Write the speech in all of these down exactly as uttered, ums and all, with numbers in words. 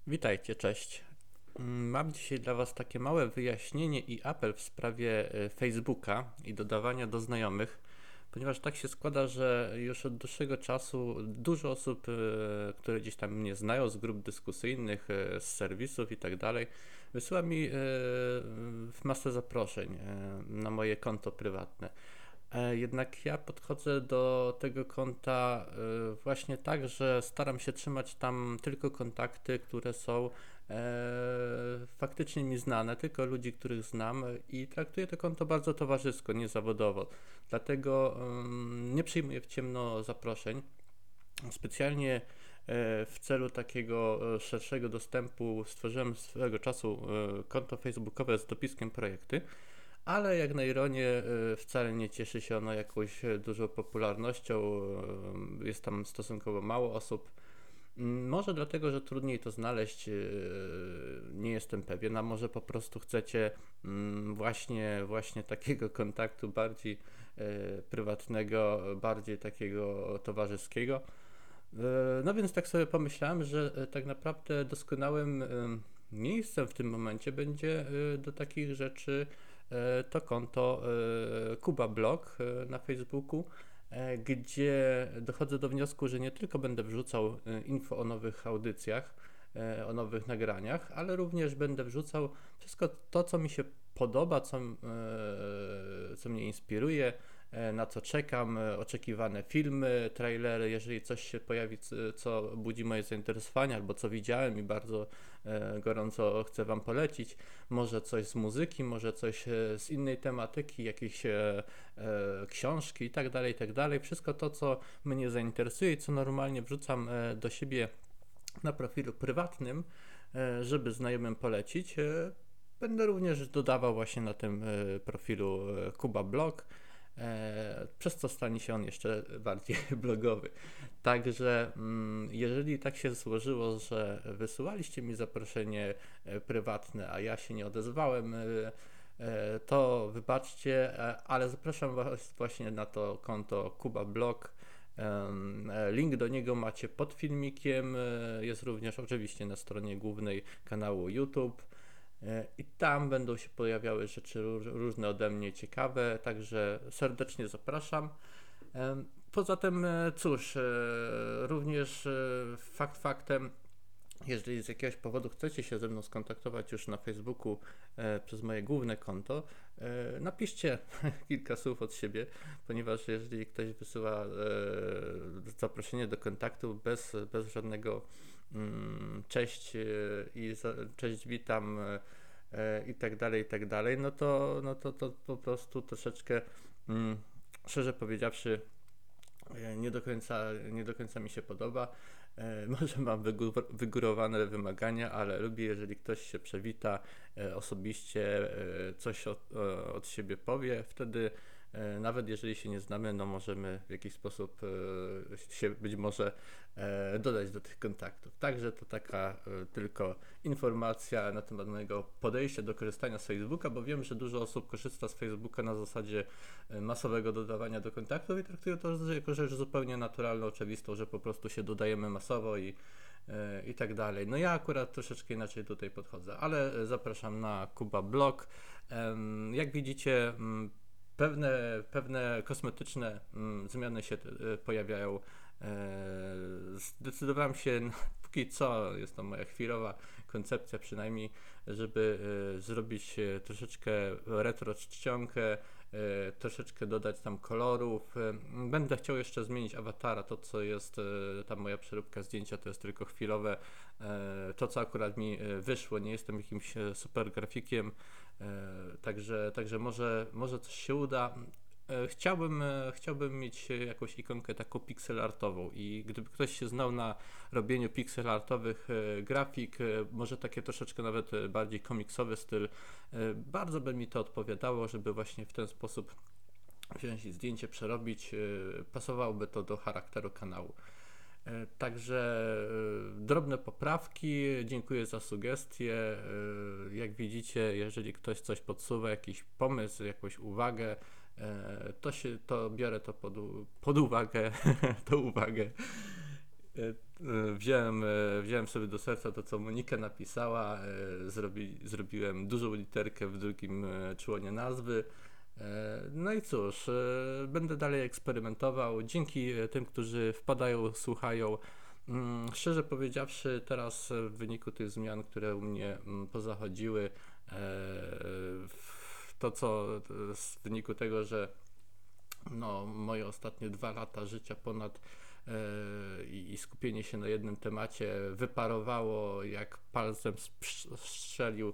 Witajcie, cześć. Mm, Mam dzisiaj dla Was takie małe wyjaśnienie i apel w sprawie e, Facebooka i dodawania do znajomych, ponieważ tak się składa, że już od dłuższego czasu dużo osób, e, które gdzieś tam mnie znają z grup dyskusyjnych, e, z serwisów i tak dalej, wysyła mi e, w masę zaproszeń e, na moje konto prywatne. E, Jednak ja podchodzę do tego konta e, właśnie tak, że staram się trzymać tam tylko kontakty, które są e, faktycznie mi znane, tylko ludzi, których znam i traktuję to konto bardzo towarzysko, nie zawodowo. Dlatego em, nie przyjmuję w ciemno zaproszeń. Specjalnie e, w celu takiego e, szerszego dostępu stworzyłem swego czasu e, konto facebookowe z dopiskiem projekty, ale jak na ironię e, wcale nie cieszy się ono jakąś e, dużą popularnością. e, Jest tam stosunkowo mało osób. Mm, Może dlatego, że trudniej to znaleźć, e, nie jestem pewien, a może po prostu chcecie mm, właśnie, właśnie takiego kontaktu bardziej e, prywatnego, bardziej takiego towarzyskiego. E, No więc tak sobie pomyślałem, że e, tak naprawdę doskonałym em, miejscem w tym momencie będzie e, do takich rzeczy e, to konto e, Kuba Blog e, na Facebooku, e, gdzie dochodzę do wniosku, że nie tylko będę wrzucał e, info o nowych audycjach, e, o nowych nagraniach, ale również będę wrzucał wszystko to, co mi się podoba, co, e, co mnie inspiruje, e, na co czekam, e, oczekiwane filmy, trailery, jeżeli coś się pojawi, c- co budzi moje zainteresowanie, albo co widziałem i bardzo e, gorąco chcę Wam polecić, może coś z muzyki, może coś e, z innej tematyki, jakieś e, e, książki i tak dalej, i tak dalej. Wszystko to, co mnie zainteresuje i co normalnie wrzucam e, do siebie na profilu prywatnym, e, żeby znajomym polecić. e, Będę również dodawał właśnie na tym e, profilu e, Kuba Blog, e, przez co stanie się on jeszcze bardziej blogowy. Także mm, jeżeli tak się złożyło, że wysyłaliście mi zaproszenie e, prywatne, a ja się nie odezwałem, e, e, to wybaczcie, e, ale zapraszam Was właśnie na to konto Kuba Blog. Em, e, Link do niego macie pod filmikiem, e, jest również oczywiście na stronie głównej kanału YouTube. E, I tam będą się pojawiały rzeczy róż- różne ode mnie ciekawe, także serdecznie zapraszam. Em, Poza tym, e, cóż, e, również e, fakt faktem, jeżeli z jakiegoś powodu chcecie się ze mną skontaktować już na Facebooku e, przez moje główne konto, e, napiszcie kilka słów od siebie, ponieważ jeżeli ktoś wysyła e, zaproszenie do kontaktu bez, bez żadnego mm, cześć e, i za, cześć, witam e, e, i tak dalej, i tak dalej, no to, no to, to po prostu troszeczkę, mm, szczerze powiedziawszy, e, nie do końca, nie do końca mi się podoba. E, Może mam wygó- wygórowane wymagania, ale lubię, jeżeli ktoś się przewita e, osobiście, e, coś od, e, od siebie powie. Wtedy, e, nawet jeżeli się nie znamy, no możemy w jakiś sposób e, się być może e, dodać do tych kontaktów. Także to taka e, tylko informacja na temat mojego podejścia do korzystania z Facebooka, bo wiem, że dużo osób korzysta z Facebooka na zasadzie e, masowego dodawania do kontaktów i traktują to jako rzecz zupełnie naturalną, oczywistą, że po prostu się dodajemy masowo i, e, i tak dalej. No ja akurat troszeczkę inaczej tutaj podchodzę, ale e, zapraszam na Kuba Blog. Em, Jak widzicie, mm, pewne, pewne kosmetyczne mm, zmiany się e, pojawiają. E, Zdecydowałem się, na- póki co, jest to moja chwilowa koncepcja przynajmniej, żeby e, zrobić e, troszeczkę retro czcionkę, e, troszeczkę dodać tam kolorów. E, Będę chciał jeszcze zmienić awatara, to co jest, e, ta moja przeróbka zdjęcia to jest tylko chwilowe. E, To co akurat mi e, wyszło, nie jestem jakimś e, super grafikiem, e, także, także może, może coś się uda. E, Chciałbym, e, chciałbym mieć e, jakąś ikonkę taką pixel artową i gdyby ktoś się znał na robieniu pixel artowych e, grafik, e, może takie troszeczkę nawet e, bardziej komiksowy styl, e, bardzo by mi to odpowiadało, żeby właśnie w ten sposób wziąć i zdjęcie przerobić, e, pasowałoby to do charakteru kanału. E, Także e, drobne poprawki, dziękuję za sugestie. E, Jak widzicie, jeżeli ktoś coś podsuwa, jakiś pomysł, jakąś uwagę, e, to się, to biorę to pod, u- pod uwagę, tą uwagę. Wziąłem, wziąłem sobie do serca to, co Monika napisała. Zrobi, zrobiłem dużą literkę w drugim członie nazwy. No i cóż, będę dalej eksperymentował. Dzięki tym, którzy wpadają, słuchają. Szczerze powiedziawszy, teraz w wyniku tych zmian, które u mnie pozachodziły, to co z wyniku tego, że no, moje ostatnie dwa lata życia ponad i skupienie się na jednym temacie wyparowało jak palcem strzelił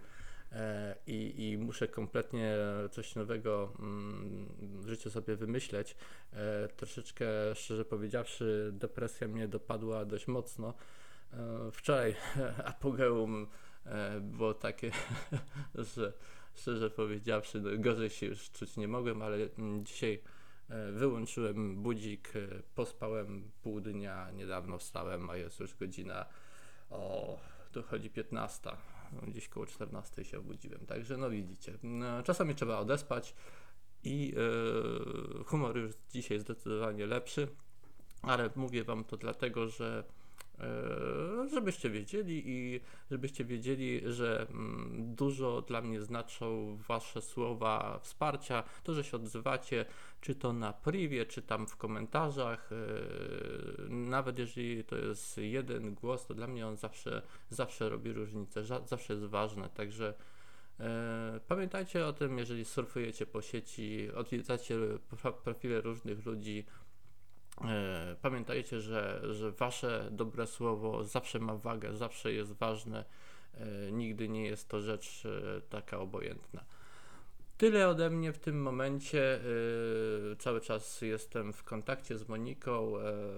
i, i muszę kompletnie coś nowego w życiu sobie wymyśleć. Troszeczkę, szczerze powiedziawszy, depresja mnie dopadła dość mocno. Wczoraj apogeum było takie, że szczerze powiedziawszy, no, gorzej się już czuć nie mogłem, ale dzisiaj wyłączyłem budzik, pospałem pół dnia, niedawno wstałem, a jest już godzina, o, tu chodzi piętnasta, gdzieś koło czternastej się obudziłem, także no widzicie, no, czasami trzeba odespać i yy, humor już dzisiaj zdecydowanie lepszy, ale mówię wam to dlatego, że żebyście wiedzieli i żebyście wiedzieli, że dużo dla mnie znaczą wasze słowa wsparcia, to, że się odzywacie, czy to na privie, czy tam w komentarzach, nawet jeżeli to jest jeden głos, to dla mnie on zawsze, zawsze robi różnicę, zawsze jest ważne, także pamiętajcie o tym, jeżeli surfujecie po sieci, odwiedzacie profile różnych ludzi. Pamiętajcie, że, że wasze dobre słowo zawsze ma wagę, zawsze jest ważne, nigdy nie jest to rzecz taka obojętna. Tyle ode mnie w tym momencie. Cały czas jestem w kontakcie z Moniką.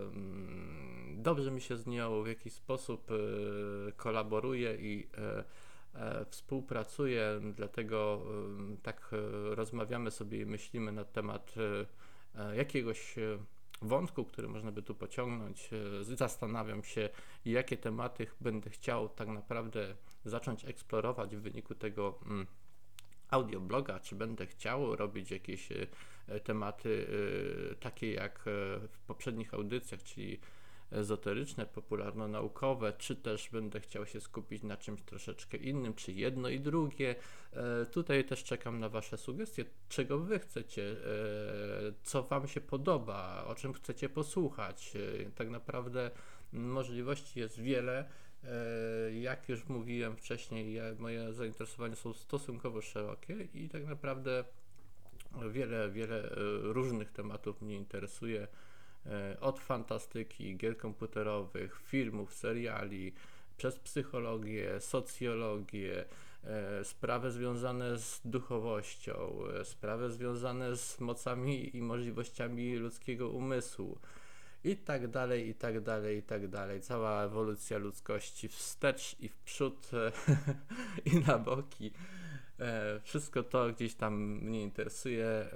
Dobrze mi się z nią w jakiś sposób kolaboruję i współpracuję, dlatego tak rozmawiamy sobie i myślimy na temat jakiegoś wątku, który można by tu pociągnąć. Zastanawiam się, jakie tematy będę chciał tak naprawdę zacząć eksplorować w wyniku tego mm, audiobloga, czy będę chciał robić jakieś y, tematy y, takie jak w poprzednich audycjach, czyli ezoteryczne, popularno-naukowe, czy też będę chciał się skupić na czymś troszeczkę innym, czy jedno i drugie. E, tutaj też czekam na wasze sugestie, czego wy chcecie, e, co wam się podoba, o czym chcecie posłuchać. E, tak naprawdę możliwości jest wiele. E, jak już mówiłem wcześniej, ja, moje zainteresowania są stosunkowo szerokie i tak naprawdę wiele, wiele różnych tematów mnie interesuje. Od fantastyki, gier komputerowych, filmów, seriali, przez psychologię, socjologię, e, sprawy związane z duchowością, e, sprawy związane z mocami i możliwościami ludzkiego umysłu i tak dalej, i tak dalej, i tak dalej. Cała ewolucja ludzkości wstecz i w przód e, i na boki. E, wszystko to gdzieś tam mnie interesuje. E,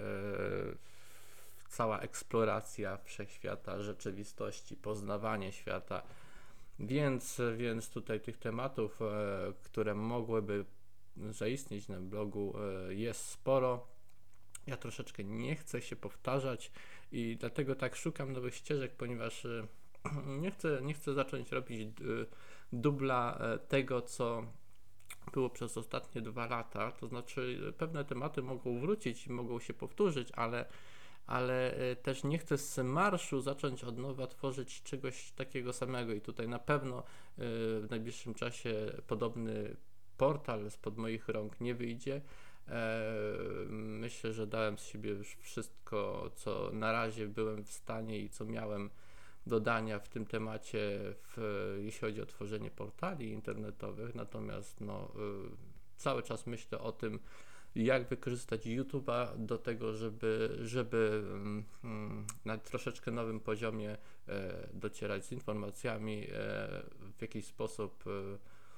cała eksploracja wszechświata, rzeczywistości, poznawanie świata, więc, więc tutaj tych tematów, e, które mogłyby zaistnieć na blogu, e, jest sporo. Ja troszeczkę nie chcę się powtarzać i dlatego tak szukam nowych ścieżek, ponieważ e, nie chcę, nie chcę zacząć robić d, dubla e, tego, co było przez ostatnie dwa lata, to znaczy pewne tematy mogą wrócić i mogą się powtórzyć, ale ale też nie chcę z marszu zacząć od nowa tworzyć czegoś takiego samego i tutaj na pewno w najbliższym czasie podobny portal spod moich rąk nie wyjdzie. Myślę, że dałem z siebie już wszystko, co na razie byłem w stanie i co miałem dodania w tym temacie, w, jeśli chodzi o tworzenie portali internetowych, natomiast no, cały czas myślę o tym, jak wykorzystać YouTube'a do tego, żeby, żeby mm, na troszeczkę nowym poziomie e, docierać z informacjami, e, w jakiś sposób e,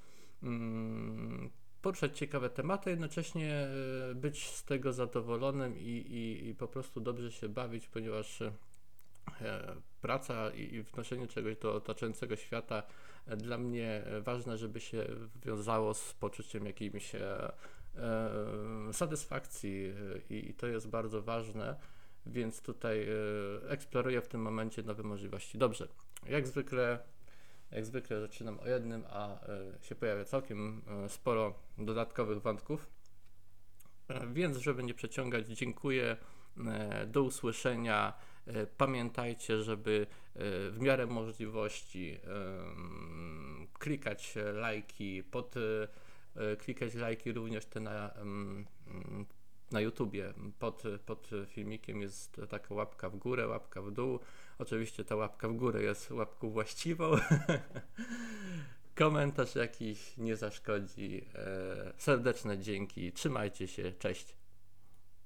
mm, poruszać ciekawe tematy, jednocześnie e, być z tego zadowolonym i, i, i po prostu dobrze się bawić, ponieważ e, praca i, i wnoszenie czegoś do otaczającego świata e, dla mnie ważne, żeby się wiązało z poczuciem jakimś e, satysfakcji i, i to jest bardzo ważne, więc tutaj eksploruję w tym momencie nowe możliwości. Dobrze, jak zwykle Jak zwykle zaczynam o jednym, a się pojawia całkiem sporo dodatkowych wątków. Więc żeby nie przeciągać, dziękuję, do usłyszenia. Pamiętajcie, żeby w miarę możliwości klikać lajki, pod, klikać lajki również te na, na YouTubie. Pod, pod filmikiem jest taka łapka w górę, łapka w dół. Oczywiście ta łapka w górę jest łapką właściwą. Komentarz jakiś nie zaszkodzi. Serdeczne dzięki. Trzymajcie się. Cześć.